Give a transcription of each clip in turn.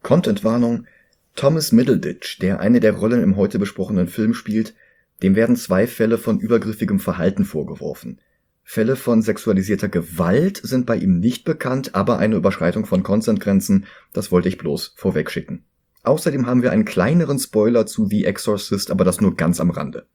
Contentwarnung: Thomas Middleditch, der eine der Rollen im heute besprochenen Film spielt, dem werden 2 Fälle von übergriffigem Verhalten vorgeworfen. Fälle von sexualisierter Gewalt sind bei ihm nicht bekannt, aber eine Überschreitung von Consent-Grenzen, das wollte ich bloß vorwegschicken. Außerdem haben wir einen kleineren Spoiler zu The Exorcist, aber das nur ganz am Rande.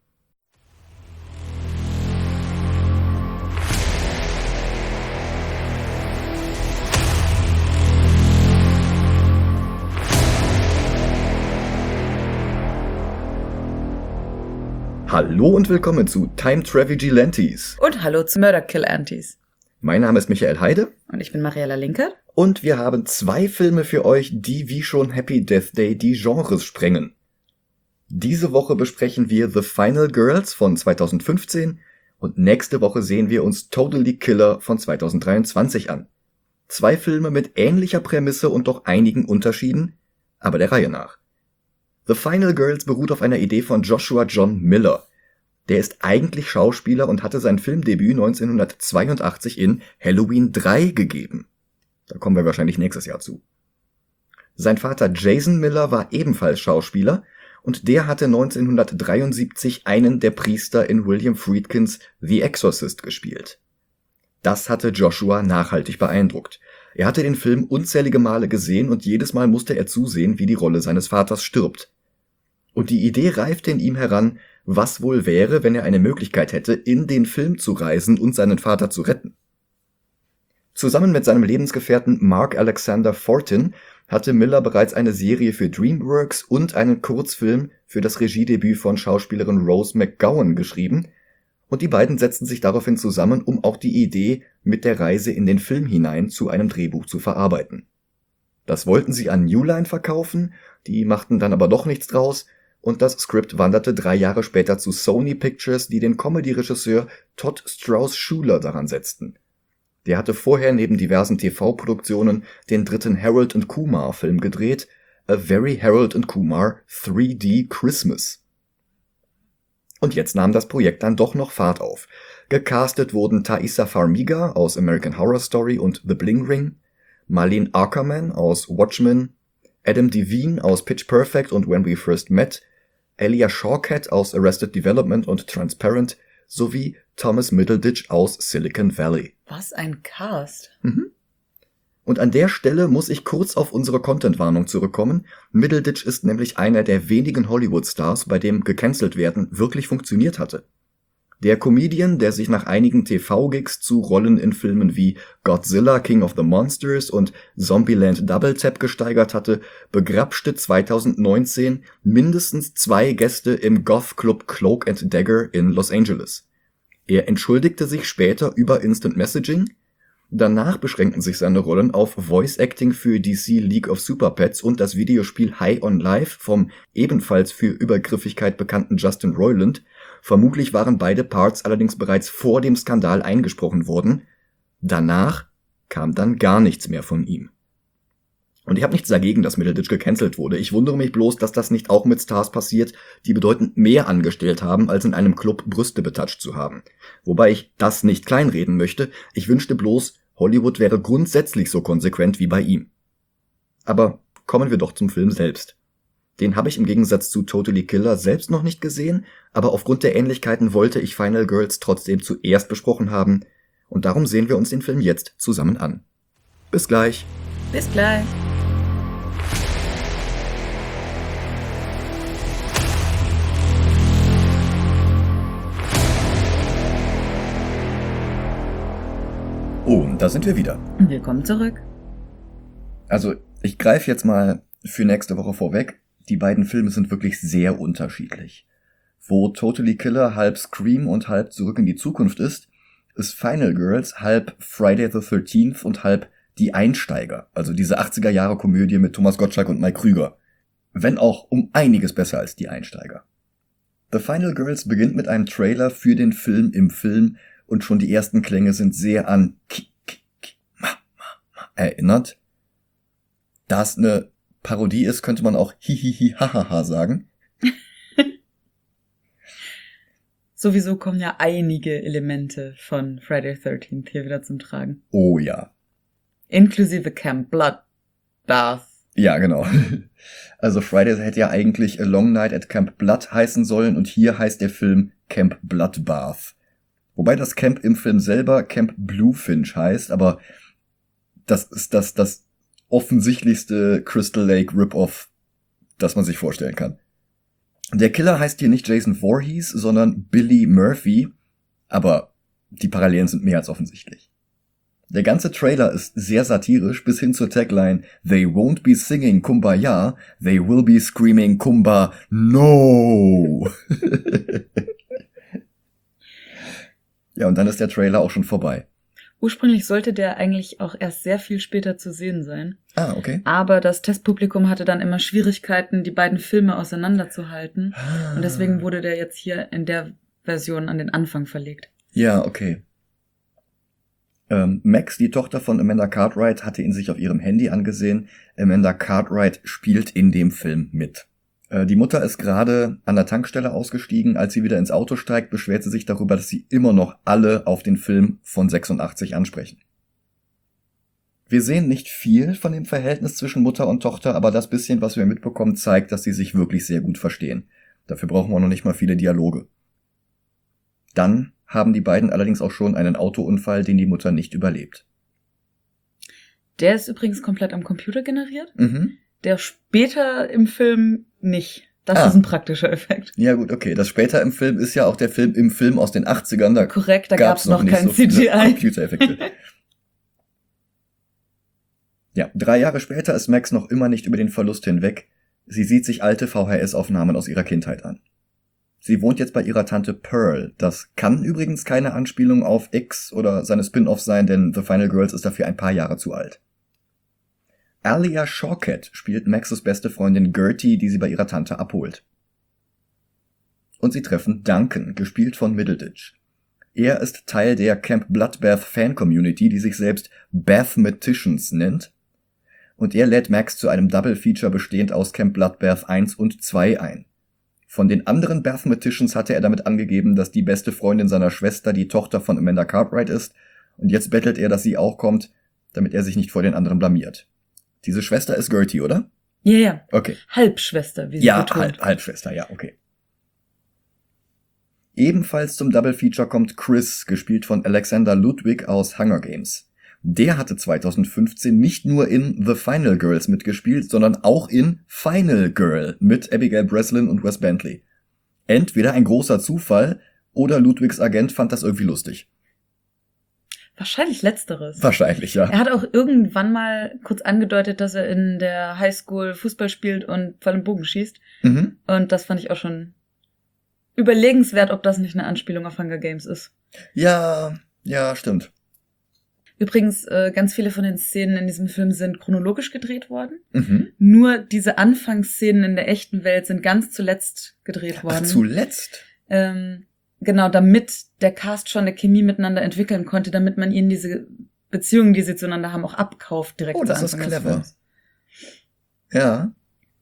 Hallo und willkommen zu Time Travigilantes. Und hallo zu Murder Kill Antis. Mein Name ist Michael Heide. Und ich bin Mariella Linke. Und wir haben 2 Filme für euch, die wie schon Happy Death Day die Genres sprengen. Diese Woche besprechen wir The Final Girls von 2015 und nächste Woche sehen wir uns Totally Killer von 2023 an. 2 Filme mit ähnlicher Prämisse und doch einigen Unterschieden, aber der Reihe nach. The Final Girls beruht auf einer Idee von Joshua John Miller. Der ist eigentlich Schauspieler und hatte sein Filmdebüt 1982 in Halloween 3 gegeben. Da kommen wir wahrscheinlich nächstes Jahr zu. Sein Vater Jason Miller war ebenfalls Schauspieler und der hatte 1973 einen der Priester in William Friedkins The Exorcist gespielt. Das hatte Joshua nachhaltig beeindruckt. Er hatte den Film unzählige Male gesehen und jedes Mal musste er zusehen, wie die Rolle seines Vaters stirbt. Und die Idee reifte in ihm heran, was wohl wäre, wenn er eine Möglichkeit hätte, in den Film zu reisen und seinen Vater zu retten. Zusammen mit seinem Lebensgefährten Mark Alexander Fortin hatte Miller bereits eine Serie für DreamWorks und einen Kurzfilm für das Regiedebüt von Schauspielerin Rose McGowan geschrieben, und die beiden setzten sich daraufhin zusammen, um auch die Idee mit der Reise in den Film hinein zu einem Drehbuch zu verarbeiten. Das wollten sie an New Line verkaufen, die machten dann aber doch nichts draus, und das Skript wanderte 3 Jahre später zu Sony Pictures, die den Comedy-Regisseur Todd Strauss-Schuler daran setzten. Der hatte vorher neben diversen TV-Produktionen den 3. Harold & Kumar-Film gedreht, A Very Harold & Kumar 3D Christmas. Und jetzt nahm das Projekt dann doch noch Fahrt auf. Gecastet wurden Taissa Farmiga aus American Horror Story und The Bling Ring, Marlene Ackerman aus Watchmen, Adam Devine aus Pitch Perfect und When We First Met, Elia Shawkat aus Arrested Development und Transparent sowie Thomas Middleditch aus Silicon Valley. Was ein Cast. Und an der Stelle muss ich kurz auf unsere Content-Warnung zurückkommen. Middleditch ist nämlich einer der wenigen Hollywood-Stars, bei dem gecancelt werden wirklich funktioniert hatte. Der Comedian, der sich nach einigen TV-Gigs zu Rollen in Filmen wie Godzilla King of the Monsters und Zombieland Double Tap gesteigert hatte, begrapschte 2019 mindestens 2 Gäste im Goth-Club Cloak and Dagger in Los Angeles. Er entschuldigte sich später über Instant Messaging. Danach beschränkten sich seine Rollen auf Voice-Acting für DC League of Super Pets und das Videospiel High on Life vom ebenfalls für Übergriffigkeit bekannten Justin Roiland. Vermutlich waren beide Parts allerdings bereits vor dem Skandal eingesprochen worden. Danach kam dann gar nichts mehr von ihm. Und ich habe nichts dagegen, dass Middleditch gecancelt wurde. Ich wundere mich bloß, dass das nicht auch mit Stars passiert, die bedeutend mehr angestellt haben, als in einem Club Brüste betatscht zu haben. Wobei ich das nicht kleinreden möchte. Ich wünschte bloß, Hollywood wäre grundsätzlich so konsequent wie bei ihm. Aber kommen wir doch zum Film selbst. Den habe ich im Gegensatz zu Totally Killer selbst noch nicht gesehen, aber aufgrund der Ähnlichkeiten wollte ich Final Girls trotzdem zuerst besprochen haben, und darum sehen wir uns den Film jetzt zusammen an. Bis gleich. Bis gleich. Und da sind wir wieder. Willkommen zurück. Also, ich greife jetzt mal für nächste Woche vorweg. Die beiden Filme sind wirklich sehr unterschiedlich. Wo Totally Killer halb Scream und halb Zurück in die Zukunft ist Final Girls halb Friday the 13th und halb Die Einsteiger, also diese 80er-Jahre-Komödie mit Thomas Gottschalk und Mike Krüger. Wenn auch um einiges besser als Die Einsteiger. The Final Girls beginnt mit einem Trailer für den Film im Film und schon die ersten Klänge sind sehr an erinnert. Da es eine Parodie ist, könnte man auch hihihi hahaha sagen. Sowieso kommen ja einige Elemente von Friday the 13th hier wieder zum Tragen. Oh ja. Inklusive Camp Bloodbath Ja, genau. Also Friday hätte ja eigentlich A Long Night at Camp Blood heißen sollen und hier heißt der Film Camp Bloodbath. Wobei das Camp im Film selber Camp Bluefinch heißt, aber das ist das offensichtlichste Crystal Lake Rip-Off, das man sich vorstellen kann. Der Killer heißt hier nicht Jason Voorhees, sondern Billy Murphy, aber die Parallelen sind mehr als offensichtlich. Der ganze Trailer ist sehr satirisch bis hin zur Tagline "They won't be singing Kumbaya, they will be screaming Kumba No." Ja, und dann ist der Trailer auch schon vorbei. Ursprünglich sollte der eigentlich auch erst sehr viel später zu sehen sein. Ah, okay. Aber das Testpublikum hatte dann immer Schwierigkeiten, die beiden Filme auseinanderzuhalten. Und deswegen wurde der jetzt hier in der Version an den Anfang verlegt. Ja, okay. Max, die Tochter von Amanda Cartwright, hatte ihn sich auf ihrem Handy angesehen. Amanda Cartwright spielt in dem Film mit. Die Mutter ist gerade an der Tankstelle ausgestiegen. Als sie wieder ins Auto steigt, beschwert sie sich darüber, dass sie immer noch alle auf den Film von 86 ansprechen. Wir sehen nicht viel von dem Verhältnis zwischen Mutter und Tochter, aber das bisschen, was wir mitbekommen, zeigt, dass sie sich wirklich sehr gut verstehen. Dafür brauchen wir noch nicht mal viele Dialoge. Dann haben die beiden allerdings auch schon einen Autounfall, den die Mutter nicht überlebt. Der ist übrigens komplett am Computer generiert. Mhm. Der später im Film nicht. Das ist ein praktischer Effekt. Ja gut, okay. Das später im Film ist ja auch der Film im Film aus den 80ern. Da korrekt, da gab's noch nicht kein so viele CGI. Computereffekte. Ja, 3 Jahre später ist Max noch immer nicht über den Verlust hinweg. Sie sieht sich alte VHS-Aufnahmen aus ihrer Kindheit an. Sie wohnt jetzt bei ihrer Tante Pearl. Das kann übrigens keine Anspielung auf X oder seine Spin-Offs sein, denn The Final Girls ist dafür ein paar Jahre zu alt. Alia Shawkat spielt Maxes beste Freundin Gertie, die sie bei ihrer Tante abholt. Und sie treffen Duncan, gespielt von Middleditch. Er ist Teil der Camp Bloodbath Fan-Community, die sich selbst Bathmaticians nennt. Und er lädt Max zu einem Double-Feature bestehend aus Camp Bloodbath 1 und 2 ein. Von den anderen Bathmaticians hatte er damit angegeben, dass die beste Freundin seiner Schwester die Tochter von Amanda Cartwright ist, und jetzt bettelt er, dass sie auch kommt, damit er sich nicht vor den anderen blamiert. Diese Schwester ist Gertie, oder? Ja, ja. Okay. Halbschwester, wie sie betont. Ja, Halbschwester, ja, okay. Ebenfalls zum Double Feature kommt Chris, gespielt von Alexander Ludwig aus Hunger Games. Der hatte 2015 nicht nur in The Final Girls mitgespielt, sondern auch in Final Girl mit Abigail Breslin und Wes Bentley. Entweder ein großer Zufall oder Ludwigs Agent fand das irgendwie lustig. Wahrscheinlich letzteres. Wahrscheinlich, ja. Er hat auch irgendwann mal kurz angedeutet, dass er in der Highschool Fußball spielt und Pfeil und Bogen schießt. Mhm. Und das fand ich auch schon überlegenswert, ob das nicht eine Anspielung auf Hunger Games ist. Ja, stimmt. Übrigens, ganz viele von den Szenen in diesem Film sind chronologisch gedreht worden. Mhm. Nur diese Anfangsszenen in der echten Welt sind ganz zuletzt gedreht worden. Ach, zuletzt? Genau, damit der Cast schon eine Chemie miteinander entwickeln konnte, damit man ihnen diese Beziehungen, die sie zueinander haben, auch abkauft direkt zu Anfang des Films. Oh, das ist clever. Ja.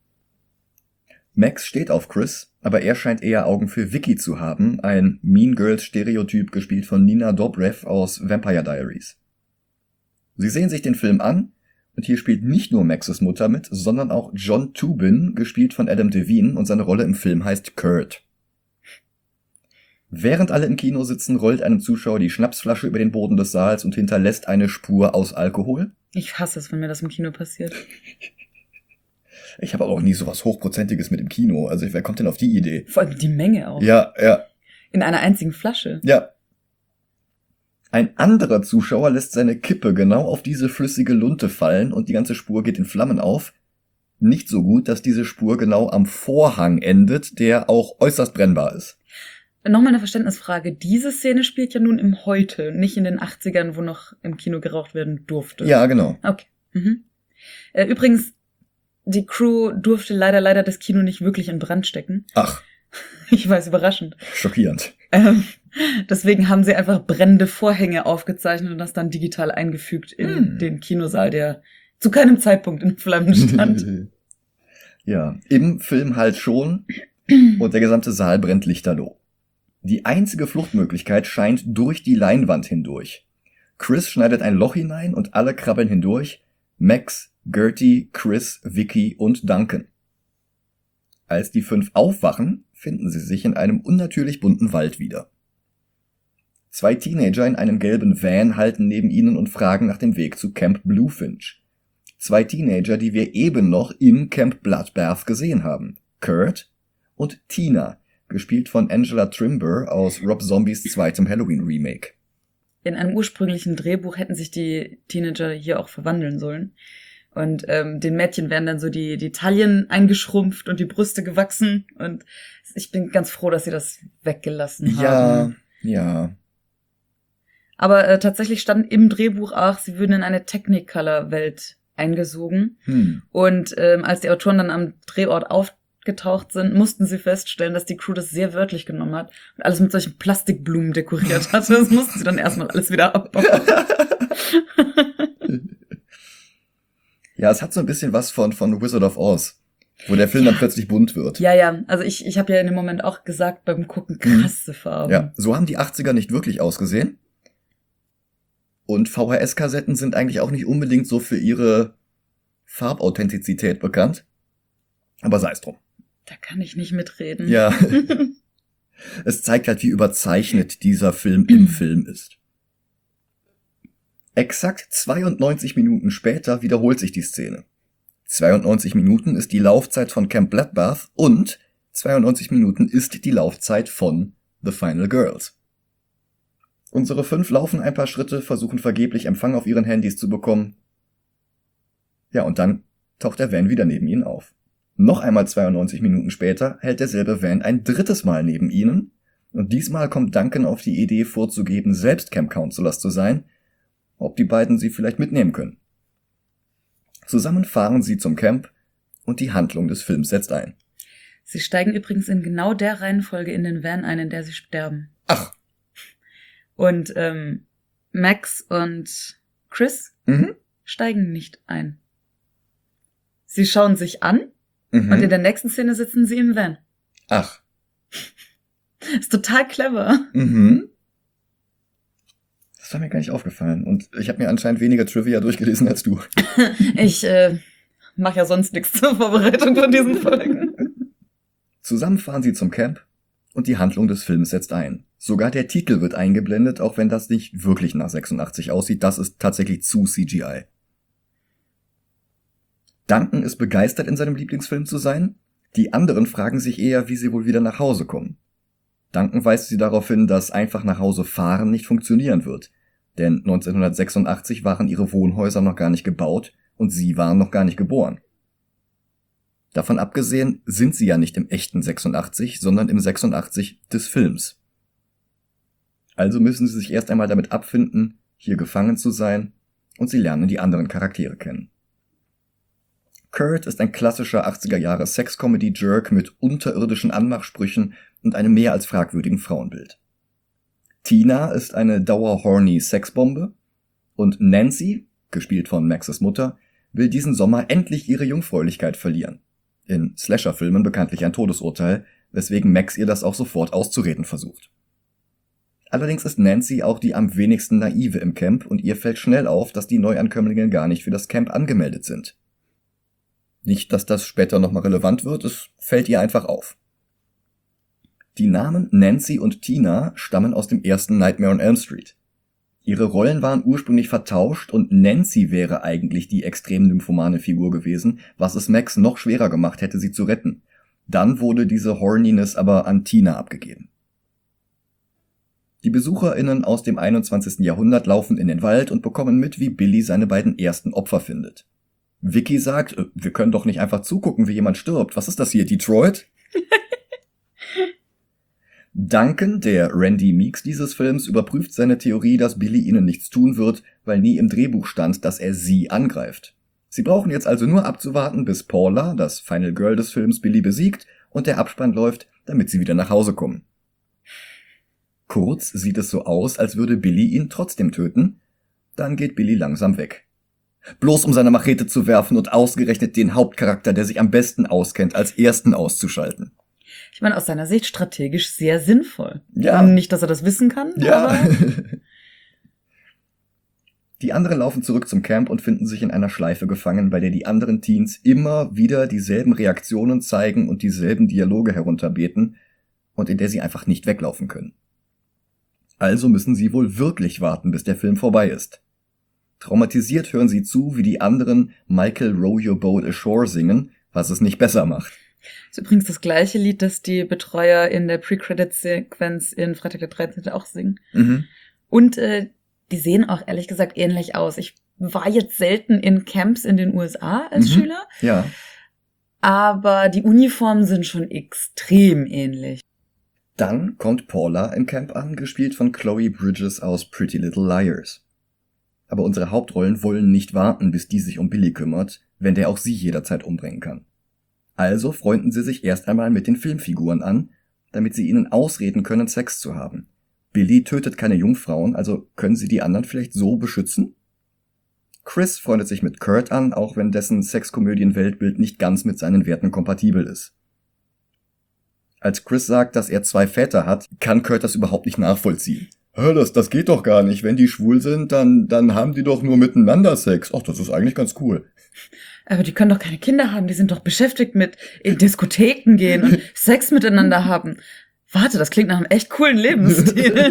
Max steht auf Chris, aber er scheint eher Augen für Vicky zu haben, ein Mean Girls Stereotyp, gespielt von Nina Dobrev aus Vampire Diaries. Sie sehen sich den Film an, und hier spielt nicht nur Maxes Mutter mit, sondern auch John Tubin, gespielt von Adam Devine, und seine Rolle im Film heißt Kurt. Während alle im Kino sitzen, rollt einem Zuschauer die Schnapsflasche über den Boden des Saals und hinterlässt eine Spur aus Alkohol. Ich hasse es, wenn mir das im Kino passiert. Ich habe aber auch nie sowas Hochprozentiges mit im Kino. Also wer kommt denn auf die Idee? Vor allem die Menge auch. Ja. In einer einzigen Flasche. Ja. Ein anderer Zuschauer lässt seine Kippe genau auf diese flüssige Lunte fallen und die ganze Spur geht in Flammen auf. Nicht so gut, dass diese Spur genau am Vorhang endet, der auch äußerst brennbar ist. Nochmal eine Verständnisfrage. Diese Szene spielt ja nun im Heute, nicht in den 80ern, wo noch im Kino geraucht werden durfte. Ja, genau. Okay. Mhm. Übrigens, die Crew durfte leider das Kino nicht wirklich in Brand stecken. Ach. Ich weiß, überraschend. Schockierend. Deswegen haben sie einfach brennende Vorhänge aufgezeichnet und das dann digital eingefügt in den Kinosaal, der zu keinem Zeitpunkt in Flammen stand. Ja, im Film halt schon und der gesamte Saal brennt lichterloh. Die einzige Fluchtmöglichkeit scheint durch die Leinwand hindurch. Chris schneidet ein Loch hinein und alle krabbeln hindurch, Max, Gertie, Chris, Vicky und Duncan. Als die 5 aufwachen, finden sie sich in einem unnatürlich bunten Wald wieder. 2 Teenager in einem gelben Van halten neben ihnen und fragen nach dem Weg zu Camp Bluefinch. 2 Teenager, die wir eben noch im Camp Bloodbath gesehen haben. Kurt und Tina, gespielt von Angela Trimber aus Rob Zombies zweitem Halloween-Remake. In einem ursprünglichen Drehbuch hätten sich die Teenager hier auch verwandeln sollen. Und den Mädchen werden dann so die Taillen eingeschrumpft und die Brüste gewachsen. Und ich bin ganz froh, dass sie das weggelassen haben. Ja. Aber tatsächlich stand im Drehbuch auch, sie würden in eine Technicolor-Welt eingesogen. Und als die Autoren dann am Drehort aufgetaucht sind, mussten sie feststellen, dass die Crew das sehr wörtlich genommen hat und alles mit solchen Plastikblumen dekoriert hat. Das mussten sie dann erstmal alles wieder abbauen. Ja, es hat so ein bisschen was von Wizard of Oz, wo der Film dann plötzlich bunt wird. Ja. Also ich habe ja in dem Moment auch gesagt beim Gucken, krasse Farben. Ja, so haben die 80er nicht wirklich ausgesehen. Und VHS-Kassetten sind eigentlich auch nicht unbedingt so für ihre Farbauthentizität bekannt. Aber sei es drum. Da kann ich nicht mitreden. Ja. Es zeigt halt, wie überzeichnet dieser Film im Film ist. Exakt 92 Minuten später wiederholt sich die Szene. 92 Minuten ist die Laufzeit von Camp Bloodbath und 92 Minuten ist die Laufzeit von The Final Girls. Unsere 5 laufen ein paar Schritte, versuchen vergeblich Empfang auf ihren Handys zu bekommen. Ja, und dann taucht der Van wieder neben ihnen auf. Noch einmal 92 Minuten später hält derselbe Van ein drittes Mal neben ihnen und diesmal kommt Duncan auf die Idee vorzugeben, selbst Camp Counselors zu sein, ob die beiden sie vielleicht mitnehmen können. Zusammen fahren sie zum Camp und die Handlung des Films setzt ein. Sie steigen übrigens in genau der Reihenfolge in den Van ein, in der sie sterben. Ach. Und Max und Chris steigen nicht ein. Sie schauen sich an und in der nächsten Szene sitzen sie im Van. Ach. Ist total clever. Das war mir gar nicht aufgefallen. Und ich habe mir anscheinend weniger Trivia durchgelesen als du. Ich mache ja sonst nichts zur Vorbereitung von diesen Folgen. Zusammen fahren sie zum Camp und die Handlung des Films setzt ein. Sogar der Titel wird eingeblendet, auch wenn das nicht wirklich nach 86 aussieht. Das ist tatsächlich zu CGI. Duncan ist begeistert, in seinem Lieblingsfilm zu sein. Die anderen fragen sich eher, wie sie wohl wieder nach Hause kommen. Duncan weist sie darauf hin, dass einfach nach Hause fahren nicht funktionieren wird. Denn 1986 waren ihre Wohnhäuser noch gar nicht gebaut und sie waren noch gar nicht geboren. Davon abgesehen sind sie ja nicht im echten 86, sondern im 86 des Films. Also müssen sie sich erst einmal damit abfinden, hier gefangen zu sein, und sie lernen die anderen Charaktere kennen. Kurt ist ein klassischer 80er-Jahre Sex-Comedy-Jerk mit unterirdischen Anmachsprüchen und einem mehr als fragwürdigen Frauenbild. Tina ist eine dauerhorny Sexbombe und Nancy, gespielt von Maxes Mutter, will diesen Sommer endlich ihre Jungfräulichkeit verlieren. In Slasher-Filmen bekanntlich ein Todesurteil, weswegen Max ihr das auch sofort auszureden versucht. Allerdings ist Nancy auch die am wenigsten naive im Camp und ihr fällt schnell auf, dass die Neuankömmlinge gar nicht für das Camp angemeldet sind. Nicht, dass das später nochmal relevant wird, es fällt ihr einfach auf. Die Namen Nancy und Tina stammen aus dem ersten Nightmare on Elm Street. Ihre Rollen waren ursprünglich vertauscht und Nancy wäre eigentlich die extrem nymphomane Figur gewesen, was es Max noch schwerer gemacht hätte, sie zu retten. Dann wurde diese Horniness aber an Tina abgegeben. Die BesucherInnen aus dem 21. Jahrhundert laufen in den Wald und bekommen mit, wie Billy seine beiden ersten Opfer findet. Vicky sagt, wir können doch nicht einfach zugucken, wie jemand stirbt. Was ist das hier, Detroit? Duncan, der Randy Meeks dieses Films, überprüft seine Theorie, dass Billy ihnen nichts tun wird, weil nie im Drehbuch stand, dass er sie angreift. Sie brauchen jetzt also nur abzuwarten, bis Paula, das Final Girl des Films, Billy besiegt und der Abspann läuft, damit sie wieder nach Hause kommen. Kurz sieht es so aus, als würde Billy ihn trotzdem töten. Dann geht Billy langsam weg. Bloß um seine Machete zu werfen und ausgerechnet den Hauptcharakter, der sich am besten auskennt, als ersten auszuschalten. Ich meine, aus seiner Sicht strategisch sehr sinnvoll. Ja. Nicht, dass er das wissen kann, ja. aber... Die anderen laufen zurück zum Camp und finden sich in einer Schleife gefangen, bei der die anderen Teens immer wieder dieselben Reaktionen zeigen und dieselben Dialoge herunterbeten und in der sie einfach nicht weglaufen können. Also müssen sie wohl wirklich warten, bis der Film vorbei ist. Traumatisiert hören sie zu, wie die anderen Michael Row Your Boat Ashore singen, was es nicht besser macht. Das ist übrigens das gleiche Lied, das die Betreuer in der Pre-Credit-Sequenz in Freitag der 13. auch singen. Mhm. Und die sehen auch ehrlich gesagt ähnlich aus. Ich war jetzt selten in Camps in den USA als Schüler. Ja. Aber die Uniformen sind schon extrem ähnlich. Dann kommt Paula im Camp an, gespielt von Chloe Bridges aus Pretty Little Liars. Aber unsere Hauptrollen wollen nicht warten, bis die sich um Billy kümmert, wenn der auch sie jederzeit umbringen kann. Also freunden sie sich erst einmal mit den Filmfiguren an, damit sie ihnen ausreden können, Sex zu haben. Billy tötet keine Jungfrauen, also können sie die anderen vielleicht so beschützen? Chris freundet sich mit Kurt an, auch wenn dessen Sexkomödien-Weltbild nicht ganz mit seinen Werten kompatibel ist. Als Chris sagt, dass er 2 Väter hat, kann Kurt das überhaupt nicht nachvollziehen. Das geht doch gar nicht. Wenn die schwul sind, dann haben die doch nur miteinander Sex. Ach, das ist eigentlich ganz cool. Aber die können doch keine Kinder haben, die sind doch beschäftigt mit in Diskotheken gehen und Sex miteinander haben. Warte, das klingt nach einem echt coolen Lebensstil.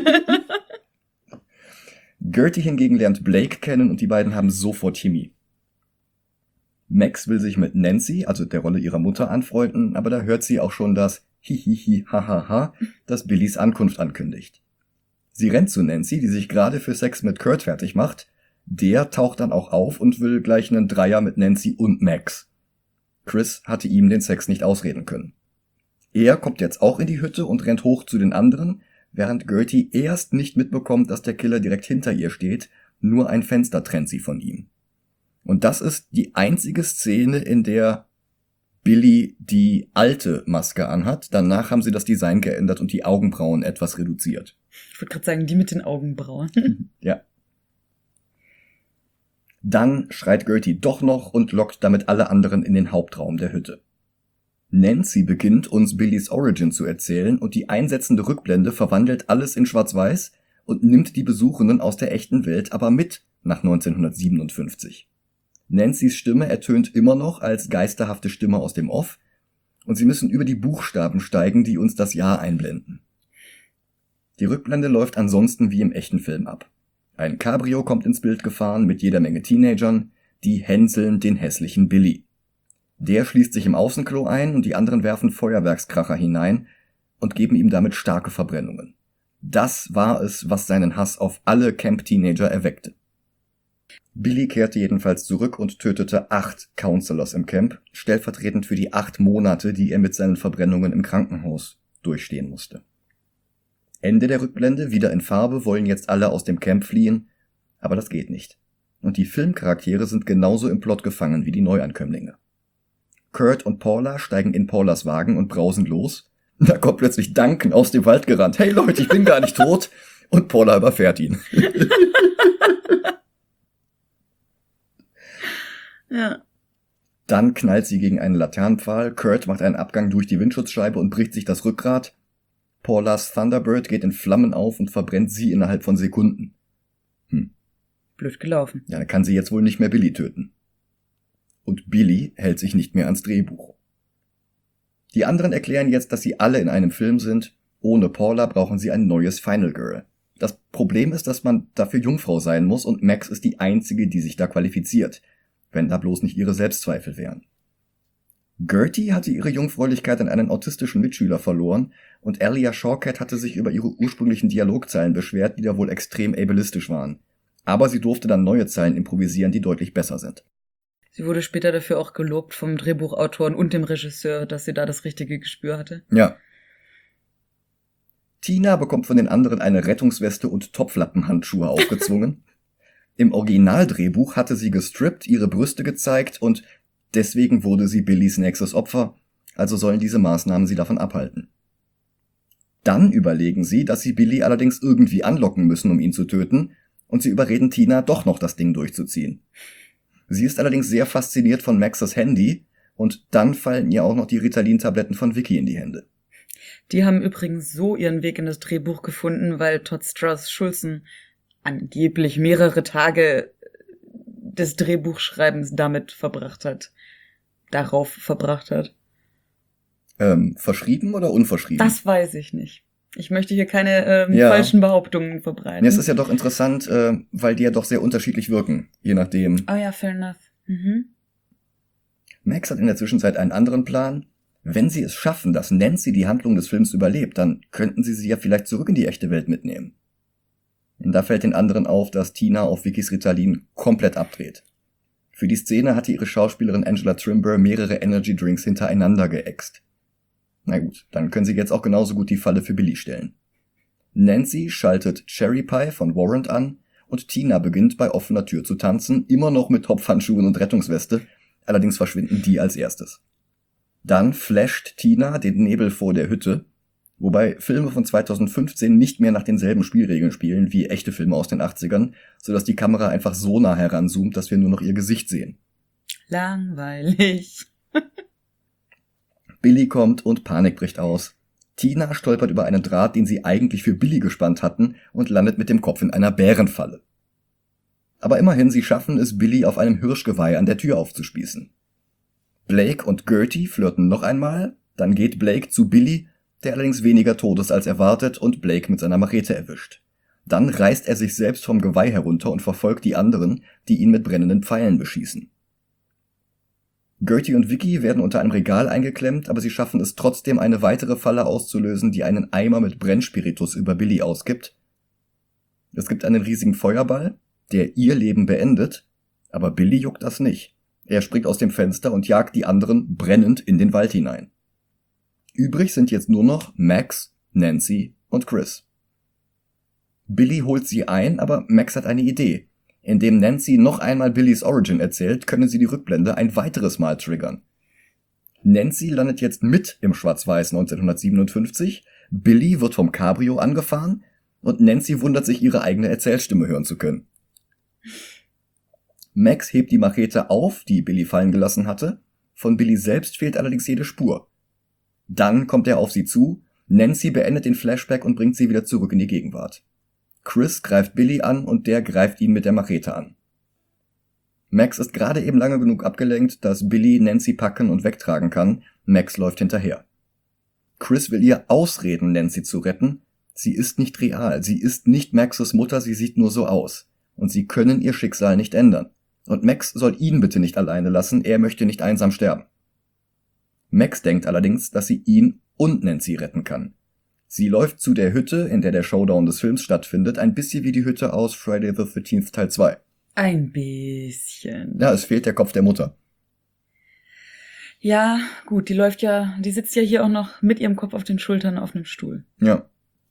Gertie hingegen lernt Blake kennen und die beiden haben sofort Chemie. Max will sich mit Nancy, also der Rolle ihrer Mutter, anfreunden, aber da hört sie auch schon das Hihihi, hahaha, das Billys Ankunft ankündigt. Sie rennt zu Nancy, die sich gerade für Sex mit Kurt fertig macht. Der taucht dann auch auf und will gleich einen Dreier mit Nancy und Max. Chris hatte ihm den Sex nicht ausreden können. Er kommt jetzt auch in die Hütte und rennt hoch zu den anderen, während Gertie erst nicht mitbekommt, dass der Killer direkt hinter ihr steht, nur ein Fenster trennt sie von ihm. Und das ist die einzige Szene, in der Billy die alte Maske anhat. Danach haben sie das Design geändert und die Augenbrauen etwas reduziert. Ich würde gerade sagen, die mit den Augenbrauen. Ja. Dann schreit Gertie doch noch und lockt damit alle anderen in den Hauptraum der Hütte. Nancy beginnt, uns Billys Origin zu erzählen und die einsetzende Rückblende verwandelt alles in Schwarz-Weiß und nimmt die Besuchenden aus der echten Welt aber mit nach 1957. Nancy's Stimme ertönt immer noch als geisterhafte Stimme aus dem Off und sie müssen über die Buchstaben steigen, die uns das Jahr einblenden. Die Rückblende läuft ansonsten wie im echten Film ab. Ein Cabrio kommt ins Bild gefahren mit jeder Menge Teenagern, die hänseln den hässlichen Billy. Der schließt sich im Außenklo ein und die anderen werfen Feuerwerkskracher hinein und geben ihm damit starke Verbrennungen. Das war es, was seinen Hass auf alle Camp-Teenager erweckte. Billy kehrte jedenfalls zurück und tötete 8 Counselors im Camp, stellvertretend für die 8 Monate, die er mit seinen Verbrennungen im Krankenhaus durchstehen musste. Ende der Rückblende, wieder in Farbe, wollen jetzt alle aus dem Camp fliehen, aber das geht nicht. Und die Filmcharaktere sind genauso im Plot gefangen wie die Neuankömmlinge. Kurt und Paula steigen in Paulas Wagen und brausen los. Da kommt plötzlich Duncan aus dem Wald gerannt. Hey Leute, ich bin gar nicht tot. Und Paula überfährt ihn. Ja. Dann knallt sie gegen einen Laternenpfahl. Kurt macht einen Abgang durch die Windschutzscheibe und bricht sich das Rückgrat. Paulas Thunderbird geht in Flammen auf und verbrennt sie innerhalb von Sekunden. Blöd gelaufen. Ja, dann kann sie jetzt wohl nicht mehr Billy töten. Und Billy hält sich nicht mehr ans Drehbuch. Die anderen erklären jetzt, dass sie alle in einem Film sind. Ohne Paula brauchen sie ein neues Final Girl. Das Problem ist, dass man dafür Jungfrau sein muss und Max ist die einzige, die sich da qualifiziert. Wenn da bloß nicht ihre Selbstzweifel wären. Gertie hatte ihre Jungfräulichkeit an einen autistischen Mitschüler verloren und Alia Shawkat hatte sich über ihre ursprünglichen Dialogzeilen beschwert, die da wohl extrem ableistisch waren. Aber sie durfte dann neue Zeilen improvisieren, die deutlich besser sind. Sie wurde später dafür auch gelobt vom Drehbuchautoren und dem Regisseur, dass sie da das richtige Gespür hatte. Ja. Tina bekommt von den anderen eine Rettungsweste und Topflappenhandschuhe aufgezwungen. Im Originaldrehbuch hatte sie gestrippt, ihre Brüste gezeigt und deswegen wurde sie Billys nächstes Opfer, also sollen diese Maßnahmen sie davon abhalten. Dann überlegen sie, dass sie Billy allerdings irgendwie anlocken müssen, um ihn zu töten, und sie überreden Tina, doch noch das Ding durchzuziehen. Sie ist allerdings sehr fasziniert von Maxes Handy und dann fallen ihr auch noch die Ritalin-Tabletten von Vicky in die Hände. Die haben übrigens so ihren Weg in das Drehbuch gefunden, weil Todd Strauss Schulzen angeblich mehrere Tage des Drehbuchschreibens darauf verbracht hat. Verschrieben oder unverschrieben? Das weiß ich nicht. Ich möchte hier keine falschen Behauptungen verbreiten. Ja, es ist ja doch interessant, weil die ja doch sehr unterschiedlich wirken, je nachdem. Oh ja, fair enough. Mhm. Max hat in der Zwischenzeit einen anderen Plan. Wenn sie es schaffen, dass Nancy die Handlung des Films überlebt, dann könnten sie ja vielleicht zurück in die echte Welt mitnehmen. Und da fällt den anderen auf, dass Tina auf Vickys Ritalin komplett abdreht. Für die Szene hatte ihre Schauspielerin Angela Trimber mehrere Energy Drinks hintereinander geäxt. Na gut, dann können sie jetzt auch genauso gut die Falle für Billy stellen. Nancy schaltet Cherry Pie von Warrant an und Tina beginnt bei offener Tür zu tanzen, immer noch mit Topfhandschuhen und Rettungsweste, allerdings verschwinden die als erstes. Dann flasht Tina den Nebel vor der Hütte, wobei Filme von 2015 nicht mehr nach denselben Spielregeln spielen wie echte Filme aus den 80ern, sodass die Kamera einfach so nah heranzoomt, dass wir nur noch ihr Gesicht sehen. Langweilig. Billy kommt und Panik bricht aus. Tina stolpert über einen Draht, den sie eigentlich für Billy gespannt hatten, und landet mit dem Kopf in einer Bärenfalle. Aber immerhin, sie schaffen es, Billy auf einem Hirschgeweih an der Tür aufzuspießen. Blake und Gertie flirten noch einmal, dann geht Blake zu Billy, der allerdings weniger tot ist als erwartet und Blake mit seiner Machete erwischt. Dann reißt er sich selbst vom Geweih herunter und verfolgt die anderen, die ihn mit brennenden Pfeilen beschießen. Gertie und Vicky werden unter einem Regal eingeklemmt, aber sie schaffen es trotzdem, eine weitere Falle auszulösen, die einen Eimer mit Brennspiritus über Billy ausgibt. Es gibt einen riesigen Feuerball, der ihr Leben beendet, aber Billy juckt das nicht. Er springt aus dem Fenster und jagt die anderen brennend in den Wald hinein. Übrig sind jetzt nur noch Max, Nancy und Chris. Billy holt sie ein, aber Max hat eine Idee. Indem Nancy noch einmal Billys Origin erzählt, können sie die Rückblende ein weiteres Mal triggern. Nancy landet jetzt mit im Schwarz-Weiß 1957, Billy wird vom Cabrio angefahren und Nancy wundert sich, ihre eigene Erzählstimme hören zu können. Max hebt die Machete auf, die Billy fallen gelassen hatte. Von Billy selbst fehlt allerdings jede Spur. Dann kommt er auf sie zu, Nancy beendet den Flashback und bringt sie wieder zurück in die Gegenwart. Chris greift Billy an und der greift ihn mit der Machete an. Max ist gerade eben lange genug abgelenkt, dass Billy Nancy packen und wegtragen kann. Max läuft hinterher. Chris will ihr ausreden, Nancy zu retten. Sie ist nicht real, sie ist nicht Maxes Mutter, sie sieht nur so aus. Und sie können ihr Schicksal nicht ändern. Und Max soll ihn bitte nicht alleine lassen, er möchte nicht einsam sterben. Max denkt allerdings, dass sie ihn und Nancy retten kann. Sie läuft zu der Hütte, in der der Showdown des Films stattfindet, ein bisschen wie die Hütte aus Friday the 13th Teil 2. Ein bisschen. Ja, es fehlt der Kopf der Mutter. Ja, gut, die sitzt ja hier auch noch mit ihrem Kopf auf den Schultern auf einem Stuhl. Ja.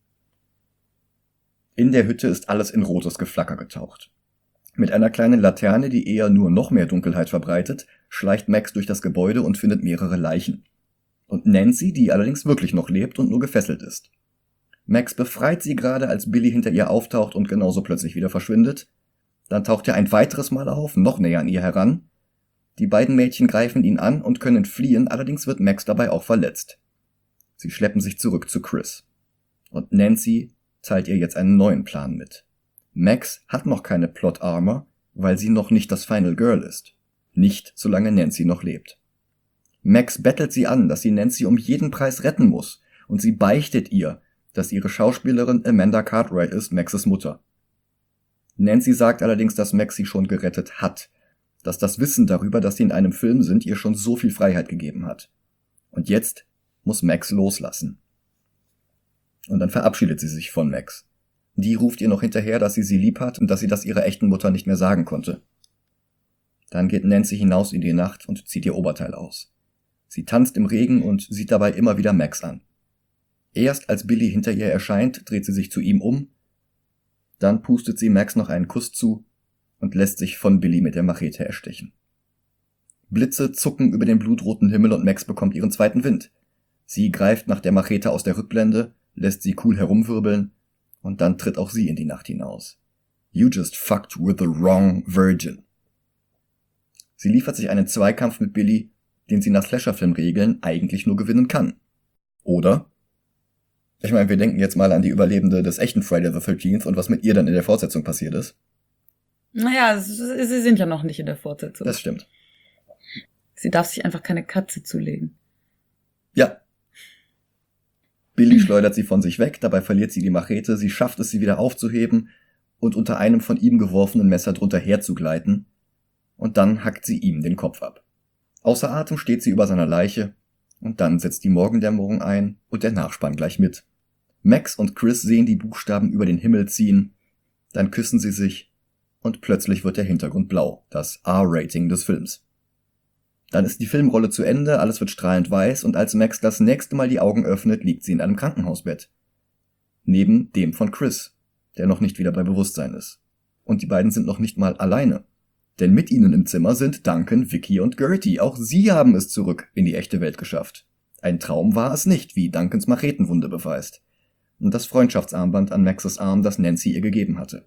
In der Hütte ist alles in rotes Geflacker getaucht. Mit einer kleinen Laterne, die eher nur noch mehr Dunkelheit verbreitet, schleicht Max durch das Gebäude und findet mehrere Leichen. Und Nancy, die allerdings wirklich noch lebt und nur gefesselt ist. Max befreit sie gerade, als Billy hinter ihr auftaucht und genauso plötzlich wieder verschwindet. Dann taucht er ein weiteres Mal auf, noch näher an ihr heran. Die beiden Mädchen greifen ihn an und können fliehen, allerdings wird Max dabei auch verletzt. Sie schleppen sich zurück zu Chris. Und Nancy teilt ihr jetzt einen neuen Plan mit. Max hat noch keine Plot Armor, weil sie noch nicht das Final Girl ist. Nicht, solange Nancy noch lebt. Max bettelt sie an, dass sie Nancy um jeden Preis retten muss, und sie beichtet ihr, dass ihre Schauspielerin Amanda Cartwright ist, Maxes Mutter. Nancy sagt allerdings, dass Max sie schon gerettet hat, dass das Wissen darüber, dass sie in einem Film sind, ihr schon so viel Freiheit gegeben hat. Und jetzt muss Max loslassen. Und dann verabschiedet sie sich von Max. Die ruft ihr noch hinterher, dass sie lieb hat und dass sie das ihrer echten Mutter nicht mehr sagen konnte. Dann geht Nancy hinaus in die Nacht und zieht ihr Oberteil aus. Sie tanzt im Regen und sieht dabei immer wieder Max an. Erst als Billy hinter ihr erscheint, dreht sie sich zu ihm um. Dann pustet sie Max noch einen Kuss zu und lässt sich von Billy mit der Machete erstechen. Blitze zucken über den blutroten Himmel und Max bekommt ihren zweiten Wind. Sie greift nach der Machete aus der Rückblende, lässt sie cool herumwirbeln und dann tritt auch sie in die Nacht hinaus. You just fucked with the wrong virgin. Sie liefert sich einen Zweikampf mit Billy, den sie nach Slasher-Film-Regeln eigentlich nur gewinnen kann. Oder? Ich meine, wir denken jetzt mal an die Überlebende des echten Friday the 13th und was mit ihr dann in der Fortsetzung passiert ist. Naja, sie sind ja noch nicht in der Fortsetzung. Das stimmt. Sie darf sich einfach keine Katze zulegen. Ja. Billy schleudert sie von sich weg, dabei verliert sie die Machete, sie schafft es, sie wieder aufzuheben und unter einem von ihm geworfenen Messer drunter herzugleiten, und dann hackt sie ihm den Kopf ab. Außer Atem steht sie über seiner Leiche, und dann setzt die Morgendämmerung ein und der Nachspann gleich mit. Max und Chris sehen die Buchstaben über den Himmel ziehen, dann küssen sie sich, und plötzlich wird der Hintergrund blau, das R-Rating des Films. Dann ist die Filmrolle zu Ende, alles wird strahlend weiß, und als Max das nächste Mal die Augen öffnet, liegt sie in einem Krankenhausbett. Neben dem von Chris, der noch nicht wieder bei Bewusstsein ist. Und die beiden sind noch nicht mal alleine. Denn mit ihnen im Zimmer sind Duncan, Vicky und Gertie. Auch sie haben es zurück in die echte Welt geschafft. Ein Traum war es nicht, wie Duncans Machetenwunde beweist. Und das Freundschaftsarmband an Maxes Arm, das Nancy ihr gegeben hatte.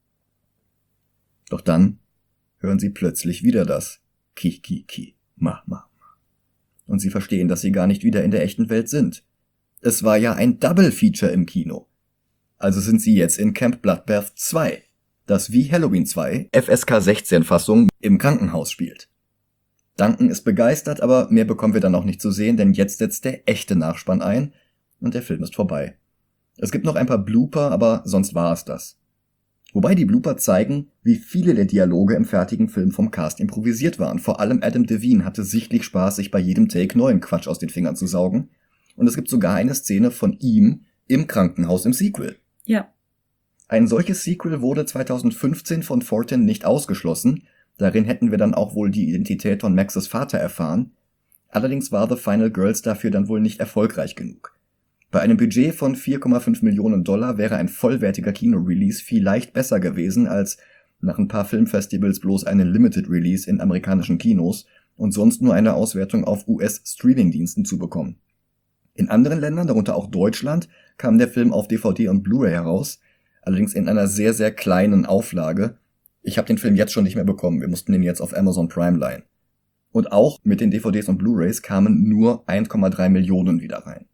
Doch dann hören sie plötzlich wieder das Ki, Ki, Ki, Ma, Ma, Ma. Und sie verstehen, dass sie gar nicht wieder in der echten Welt sind. Es war ja ein Double-Feature im Kino. Also sind sie jetzt in Camp Bloodbath 2, das wie Halloween 2 FSK 16-Fassung im Krankenhaus spielt. Duncan ist begeistert, aber mehr bekommen wir dann auch nicht zu sehen, denn jetzt setzt der echte Nachspann ein und der Film ist vorbei. Es gibt noch ein paar Blooper, aber sonst war es das. Wobei die Blooper zeigen, wie viele der Dialoge im fertigen Film vom Cast improvisiert waren. Vor allem Adam Devine hatte sichtlich Spaß, sich bei jedem Take neuen Quatsch aus den Fingern zu saugen. Und es gibt sogar eine Szene von ihm im Krankenhaus im Sequel. Ja. Ein solches Sequel wurde 2015 von Fortin nicht ausgeschlossen. Darin hätten wir dann auch wohl die Identität von Maxes Vater erfahren. Allerdings war The Final Girls dafür dann wohl nicht erfolgreich genug. Bei einem Budget von 4,5 Millionen $ wäre ein vollwertiger Kino-Release vielleicht besser gewesen, als nach ein paar Filmfestivals bloß eine Limited Release in amerikanischen Kinos und sonst nur eine Auswertung auf US-Streaming-Diensten zu bekommen. In anderen Ländern, darunter auch Deutschland, kam der Film auf DVD und Blu-ray heraus, allerdings in einer sehr, sehr kleinen Auflage. Ich habe den Film jetzt schon nicht mehr bekommen, wir mussten den jetzt auf Amazon Prime leihen. Und auch mit den DVDs und Blu-rays kamen nur 1,3 Millionen wieder rein.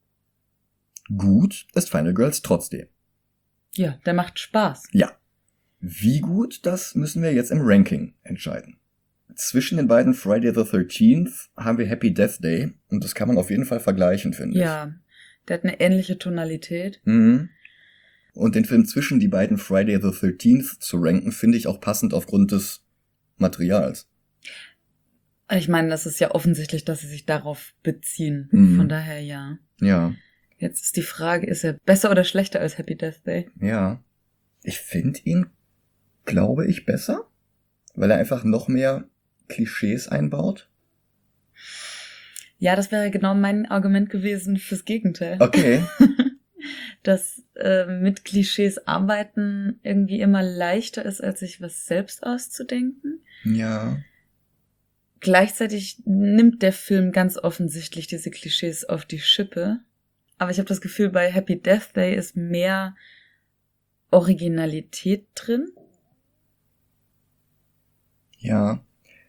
Gut ist Final Girls trotzdem. Ja, der macht Spaß. Ja. Wie gut, das müssen wir jetzt im Ranking entscheiden. Zwischen den beiden Friday the 13th haben wir Happy Death Day und das kann man auf jeden Fall vergleichen, finde ich. Ja, der hat eine ähnliche Tonalität. Mhm. Und den Film zwischen die beiden Friday the 13th zu ranken, finde ich auch passend aufgrund des Materials. Ich meine, das ist ja offensichtlich, dass sie sich darauf beziehen. Mhm. Von daher ja. Ja. Jetzt ist die Frage, ist er besser oder schlechter als Happy Death Day? Ja. Ich finde ihn, glaube ich, besser, weil er einfach noch mehr Klischees einbaut. Ja, das wäre genau mein Argument gewesen fürs Gegenteil. Okay. Dass mit Klischees arbeiten irgendwie immer leichter ist, als sich was selbst auszudenken. Ja. Gleichzeitig nimmt der Film ganz offensichtlich diese Klischees auf die Schippe. Aber ich habe das Gefühl, bei Happy Death Day ist mehr Originalität drin. Ja.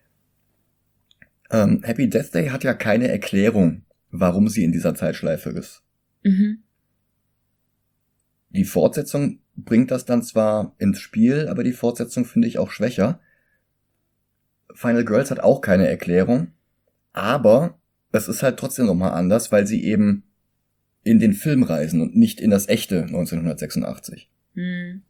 Happy Death Day hat ja keine Erklärung, warum sie in dieser Zeitschleife ist. Mhm. Die Fortsetzung bringt das dann zwar ins Spiel, aber die Fortsetzung finde ich auch schwächer. Final Girls hat auch keine Erklärung, aber es ist halt trotzdem nochmal anders, weil sie eben in den Film reisen und nicht in das echte 1986. Mhm.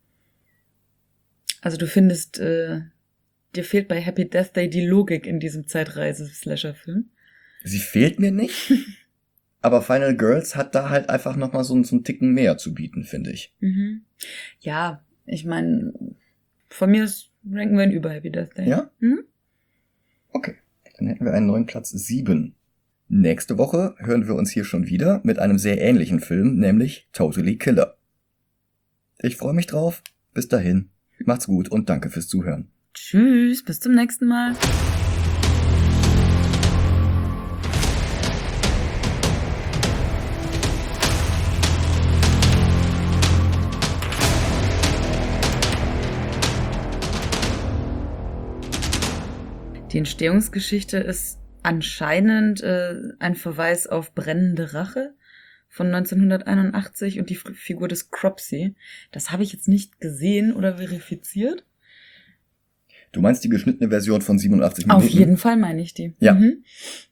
Also du findest, dir fehlt bei Happy Death Day die Logik in diesem Zeitreise-Slasher-Film? Sie fehlt mir nicht, aber Final Girls hat da halt einfach nochmal so einen Ticken mehr zu bieten, finde ich. Mhm. Ja, ich meine, von mir ranken wir ihn über Happy Death Day. Ja? Mhm. Okay, dann hätten wir einen neuen Platz 7. Nächste Woche hören wir uns hier schon wieder mit einem sehr ähnlichen Film, nämlich Totally Killer. Ich freue mich drauf. Bis dahin. Macht's gut und danke fürs Zuhören. Tschüss, bis zum nächsten Mal. Die Entstehungsgeschichte ist anscheinend ein Verweis auf Brennende Rache von 1981 und die Figur des Cropsey. Das habe ich jetzt nicht gesehen oder verifiziert. Du meinst die geschnittene Version von 87 Minuten? Auf jeden Fall meine ich die. Ja.